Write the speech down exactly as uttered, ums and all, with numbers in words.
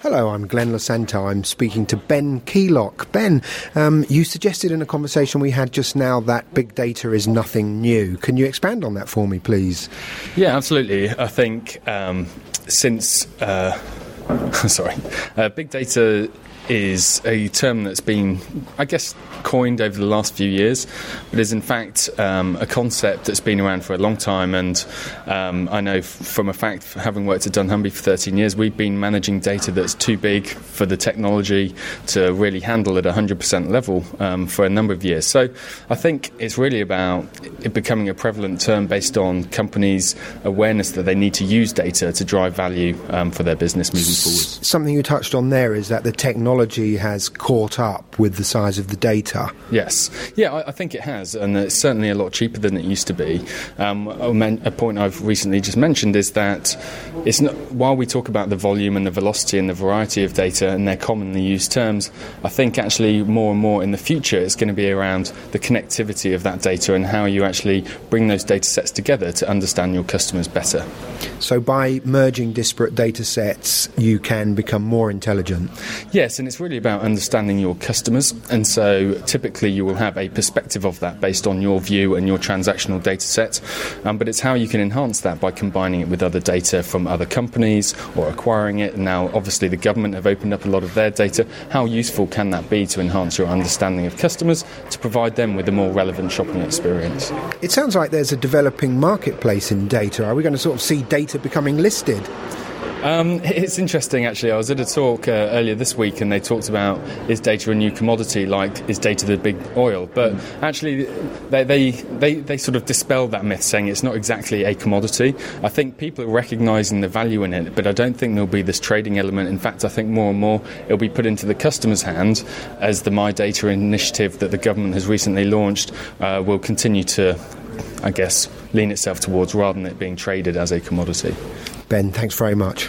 Hello, I'm Glenn Losanto. I'm speaking to Ben Keelock. Ben, um, you suggested in a conversation we had just now that big data is nothing new. Can you expand on that for me, please? Yeah, absolutely. I think um, since... Uh, sorry. Uh, big data is a term that's been, I guess, coined over the last few years, but is in fact um, a concept that's been around for a long time. And um, I know f- from a fact, having worked at dunnhumby for thirteen years, we've been managing data that's too big for the technology to really handle at a one hundred percent level um, for a number of years. So I think it's really about it becoming a prevalent term based on companies' awareness that they need to use data to drive value um, for their business moving forward. Something you touched on there is that the technology has caught up with the size of the data. Yes. Yeah, I, I think it has, and it's certainly a lot cheaper than it used to be. Um, a point I've recently just mentioned is that it's not, while we talk about the volume and the velocity and the variety of data, and they're commonly used terms, I think actually more and more in the future it's going to be around the connectivity of that data and how you actually bring those data sets together to understand your customers better. So by merging disparate data sets, you can become more intelligent? Yes, and it's really about understanding your customers, and so typically you will have a perspective of that based on your view and your transactional data set, um, but it's how you can enhance that by combining it with other data from other companies or acquiring it. And now obviously the government have opened up a lot of their data. How useful can that be to enhance your understanding of customers, to provide them with a more relevant shopping experience? It sounds like there's a developing marketplace in data. Are we going to sort of see data becoming listed? Um, it's interesting, actually. I was at a talk uh, earlier this week, and they talked about, is data a new commodity, like is data the big oil? But actually they, they, they, they sort of dispelled that myth, saying it's not exactly a commodity. I think people are recognising the value in it, but I don't think there'll be this trading element. In fact, I think more and more it'll be put into the customer's hand, as the My Data initiative that the government has recently launched uh, will continue to, I guess, lean itself towards, rather than it being traded as a commodity. Ben, thanks very much.